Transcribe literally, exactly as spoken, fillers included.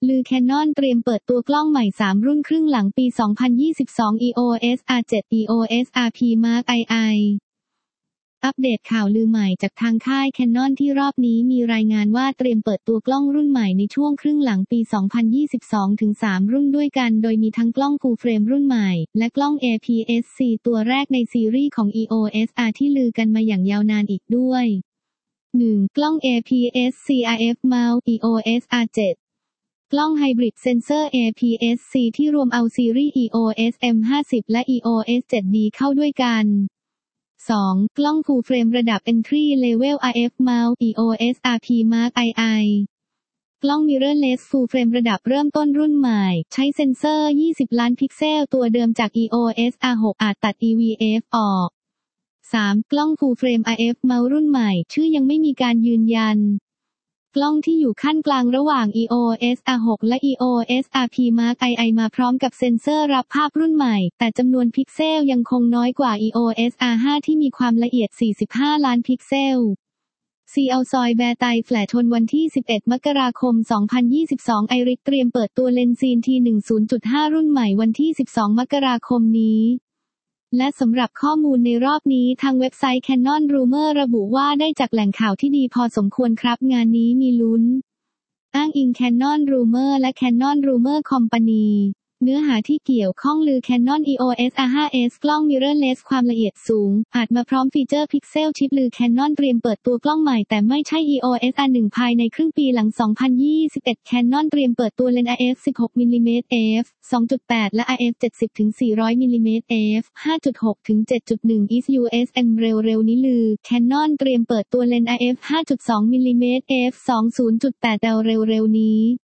ลือ Canon เตรียมเปิดตัวกล้องใหม่สามรุ่นครึ่งหลังปี สองพันยี่สิบสอง อี โอ เอส อาร์ เซเว่น อี โอ เอส อาร์ พี Mark ไอ ไอ อัปเดตข่าวลือใหม่จากทางค่าย Canon ที่รอบนี้มีรายงานว่าเตรียมเปิดตัวกล้องรุ่นใหม่ในช่วงครึ่งหลังปี สองพันยี่สิบสอง ถึง สาม รุ่นด้วยกันโดยมีทั้งกล้อง Full Frame รุ่นใหม่และกล้อง เอ พี เอส ซี ตัวแรกในซีรีส์ของ อี โอ เอส อาร์ ที่ลือกันมาอย่างยาวนานอีกด้วย หนึ่ง กล้อง เอ พี เอส ซี อาร์ เอฟ Mount อี โอ เอส อาร์ เซเว่น กล้อง Hybrid Sensor เอ พี เอส ซี ที่รวมเอาซีรีส์ อี โอ เอส เอ็ม ห้าสิบ และ อี โอ เอส เซเว่น ดี เข้าด้วยกัน สอง กล้อง Full Frame ระดับ Entry Level อาร์ เอฟ Mount อี โอ เอส อาร์ พี Mark ไอ ไอ กล้อง Mirrorless Full Frame ระดับเริ่มต้นรุ่นใหม่ใช้เซ็นเซอร์ ยี่สิบ ล้านพิกเซลตัวเดิมจาก อี โอ เอส อาร์ หก อาจตัด อี วี เอฟ ออก สาม กล้อง Full Frame อาร์ เอฟ Mount รุ่นใหม่ชื่อยังไม่มีการยืนยันกล้องที่อยู่ขั้นกลางระหว่าง อี โอ เอส อาร์ หก และ อี โอ เอส อาร์ พี Mark ไอ ไอ มาพร้อมกับเซ็นเซอร์รับภาพรุ่นใหม่แต่จำนวนพิกเซลยังคงน้อยกว่า อี โอ เอส อาร์ ห้า ที่มีความละเอียด สี่สิบห้า ล้านพิกเซล ซี อัล ซอย แบร์ไต แฟลชนวันที่ สิบเอ็ด มกราคม สองพันยี่สิบสอง ไอริสเตรียมเปิดตัวเลนส์ซีน ที หนึ่ง ศูนย์ จุด ห้า รุ่นใหม่วันที่ สิบสอง มกราคมนี้และสำหรับข้อมูลในรอบนี้ทางเว็บไซต์ Canon Rumor ระบุว่าได้จากแหล่งข่าวที่ดีพอสมควรครับงานนี้มีลุ้นอ้างอิง Canon Rumor และ Canon Rumor Company เนื้อหาที่เกี่ยวข้องลือ Canon อี โอ เอส อาร์ ไฟว์ เอส กล้อง Mirrorless ความละเอียดสูงอาจมาพร้อมฟีเจอร์ Pixel Chip ลือ Canon เตรียมเปิดตัวกล้องใหม่แต่ไม่ใช่ อี โอ เอส อาร์ หนึ่ง ภายในครึ่งปีหลัง สองพันยี่สิบเอ็ด Canon เตรียมเปิดตัวเลนส์ อาร์ เอฟ สิบหก มิลลิเมตร เอฟ สองจุดแปด และ อาร์ เอฟ เจ็ดสิบ ถึง สี่ร้อย มิลลิเมตร เอฟ ห้าจุดหก ถึง เจ็ดจุดหนึ่ง อิส ยู เอส เอ็ม เร็วๆนี้ลือ Canon เตรียมเปิดตัวเลนส์ อาร์ เอฟ ห้าจุดสอง มิลลิเมตร เอฟ สอง ศูนย์จุดแปด แอล เร็วๆนี้